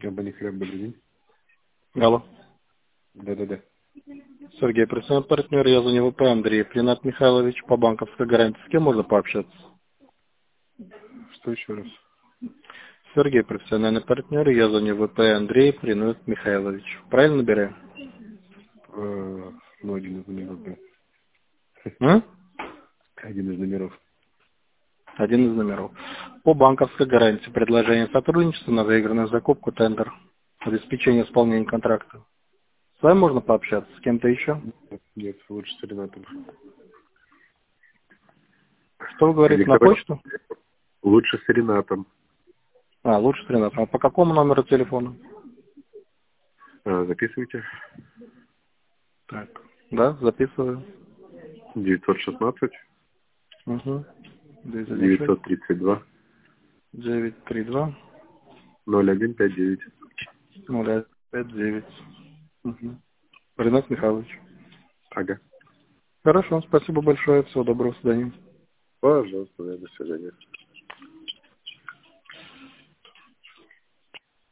Компания «Хлеб», добрый день. Алло. Да-да-да. Сергей, представляем партнер, я звоню ВП Андрей. Ренат Михайлович по банковской гарантии. С кем можно пообщаться? Что еще раз? Сергей, профессиональный партнер, я звоню ВП Андрей, Ренат Михайлович. Правильно набираю? Ну, один из номеров, да. М? Один из номеров. Один из номеров. По банковской гарантии предложение сотрудничества на выигранную закупку тендер. Обеспечение исполнения контракта. С вами можно пообщаться? С кем-то еще? Нет, лучше с Ренатом. Что вы говорите, на Диктовать? почту? Лучше с Ренатом. Лучше с Ренатом. А по какому номеру телефона? Записывайте. Так. Да, записываю. 916 Угу. 932 932 0159. 059. Угу. Ренат Михайлович. Ага. Хорошо, спасибо большое. Всего доброго, до свидания. Пожалуйста, до свидания.